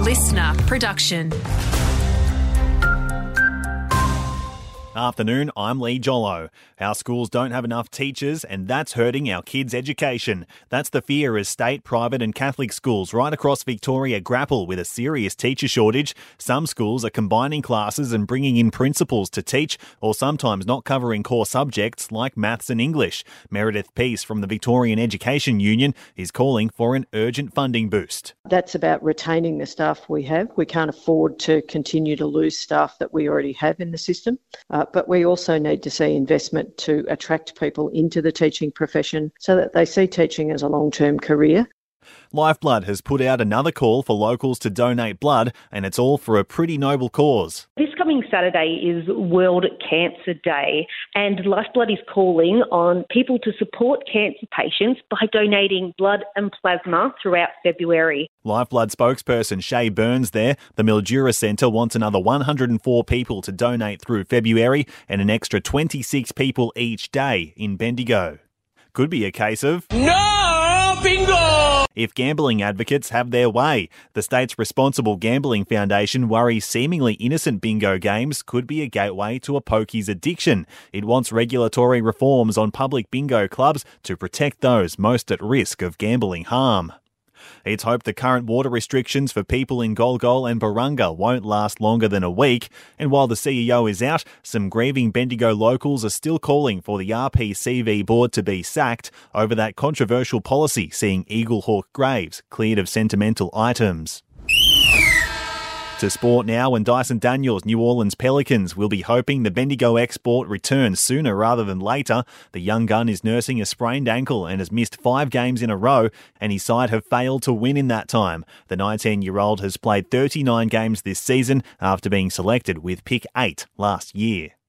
listener production. Afternoon, I'm Lee Jollo. Our schools don't have enough teachers and that's hurting our kids' education. That's the fear as state, private and Catholic schools right across Victoria grapple with a serious teacher shortage. Some schools are combining classes and bringing in principals to teach, or sometimes not covering core subjects like maths and English. Meredith Peace from the Victorian Education Union is calling for an urgent funding boost. That's about retaining the staff we have. We can't afford to continue to lose staff that we already have in the system. But we also need to see investment to attract people into the teaching profession so that they see teaching as a long-term career. Lifeblood has put out another call for locals to donate blood, and it's all for a pretty noble cause. This coming Saturday is World Cancer Day, and Lifeblood is calling on people to support cancer patients by donating blood and plasma throughout February. Lifeblood spokesperson Shay Burns there. The Mildura Centre wants another 104 people to donate through February and an extra 26 people each day in Bendigo. Could be a case of no bingo if gambling advocates have their way. The state's Responsible Gambling Foundation worries seemingly innocent bingo games could be a gateway to a pokies addiction. It wants regulatory reforms on public bingo clubs to protect those most at risk of gambling harm. It's hoped the current water restrictions for people in Golgol and Barunga won't last longer than a week. And while the CEO is out, some grieving Bendigo locals are still calling for the RPCV board to be sacked over that controversial policy seeing Eaglehawk graves cleared of sentimental items. To sport now, and Dyson Daniels' New Orleans Pelicans will be hoping the Bendigo export returns sooner rather than later. The young gun is nursing a sprained ankle and has missed 5 games in a row, and his side have failed to win in that time. The 19-year-old has played 39 games this season after being selected with pick 8 last year.